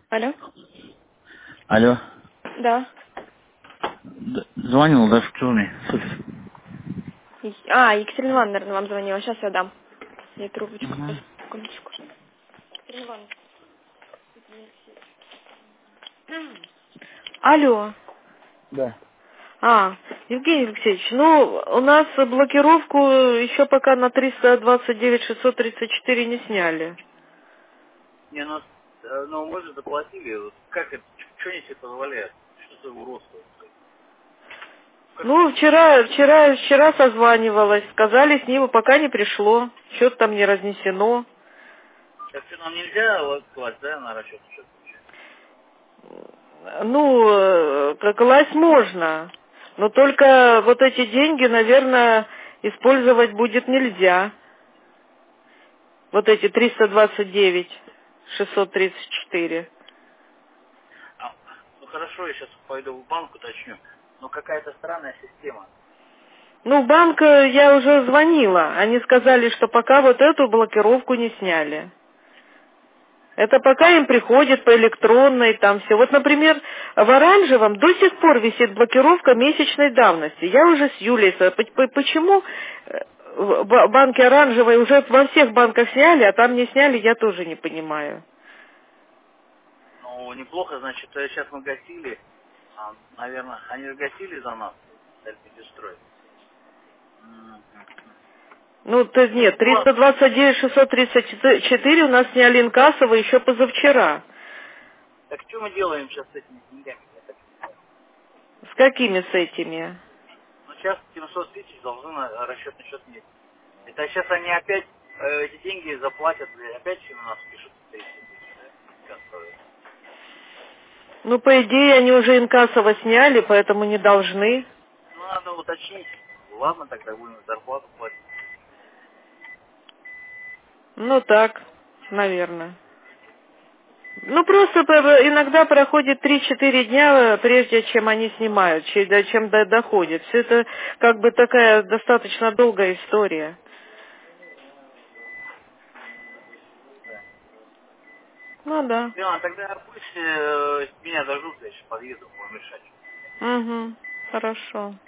Алло? Алло. Да. Звонил, да, в Чуме. Екатерина Ивановна, наверное, вам звонила. Сейчас я дам. Я трубочку. Угу. Секундочку. Екатерина Ивановна. Алло. Да. Евгений Алексеевич, ну, у нас блокировку еще пока на 329-634 не сняли. Не, ну мы же заплатили. Вот как это, что они себе позволяют? Что за уродство? Как Ну, вчера созванивалась, сказали, с ним пока не пришло, что-то там не разнесено. так что нам нельзя вот класть, да, на расчетный счет? Ну, класть можно, но только вот эти деньги, наверное, использовать будет нельзя. Вот эти 329, 634. А, ну хорошо, я сейчас пойду в банк уточню. Но какая-то странная система. Ну, в банк я уже звонила. Они сказали, что пока вот эту блокировку не сняли. Это пока им приходит по электронной, там все. Вот, например, в оранжевом до сих пор висит блокировка месячной давности. Я уже с Юлей, почему в банке оранжевой уже во всех банках сняли, а там не сняли, я тоже не понимаю. Ну, неплохо, значит, сейчас мы гасили. Наверное, они же гасили за нас, Эльпидестрой. Ну, нет, Ну ладно. 329, 634 у нас сняли инкассово еще позавчера. Так что мы делаем сейчас с этими деньгами? Я так не понял. С какими с этими? Ну, сейчас 700 тысяч должны на расчетный счет иметь. Это сейчас они опять эти деньги заплатят, и опять у нас пишут 300 тысяч, да? Кассовые. Ну, по идее, они уже инкассово сняли, поэтому не должны. Ну, надо уточнить. Ладно, тогда будем зарплату платить. Ну, так, наверное. Ну, просто иногда проходит 3-4 дня, прежде чем они снимают, чем доходит. Все это как бы такая достаточно долгая история. Да. Ну, да. Иван, тогда пусть меня дождут, я сейчас подъеду, будем решать. Угу. Хорошо.